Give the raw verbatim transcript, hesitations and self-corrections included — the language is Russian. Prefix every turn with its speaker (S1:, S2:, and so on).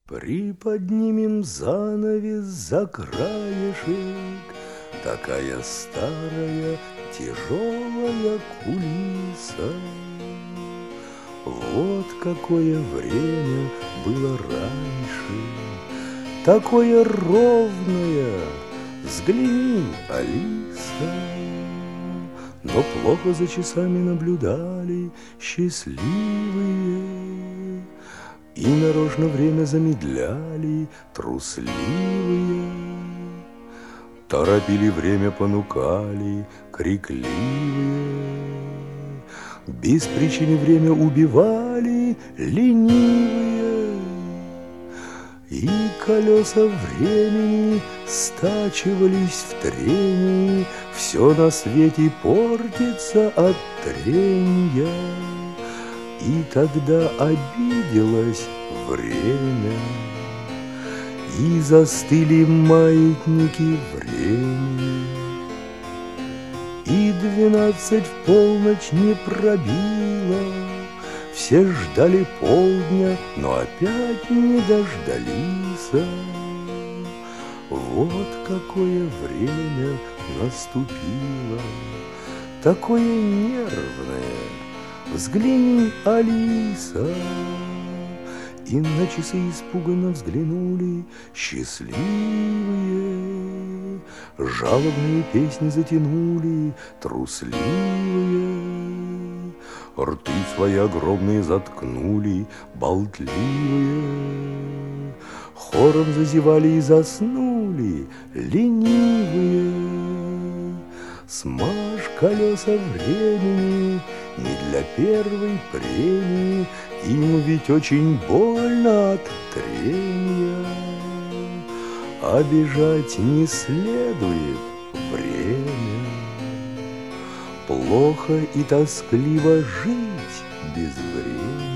S1: Приподнимем занавес за краешек, такая старая тяжелая кулиса. Вот какое время было раньше, такое ровное, взгляни, Алиса. Но плохо за часами наблюдали счастливые, и нарочно время замедляли трусливые. Торопили время, понукали крикливые, без причины время убивали ленивые. И колеса времени стачивались в трении, все на свете портится от тренья. И тогда обиделось время, и застыли маятники времени. И двенадцать в полночь не пробило, все ждали полдня, но опять не дождались. Вот какое время наступило, такое нервное. Взгляни, Алиса. И на часы испуганно взглянули счастливые, жалобные песни затянули трусливые, рты свои огромные заткнули болтливые, хором зазевали и заснули ленивые. Смажь колеса времени не для первой премии, им ведь очень больно от трения. Обижать не следует время, плохо и тоскливо жить без времени.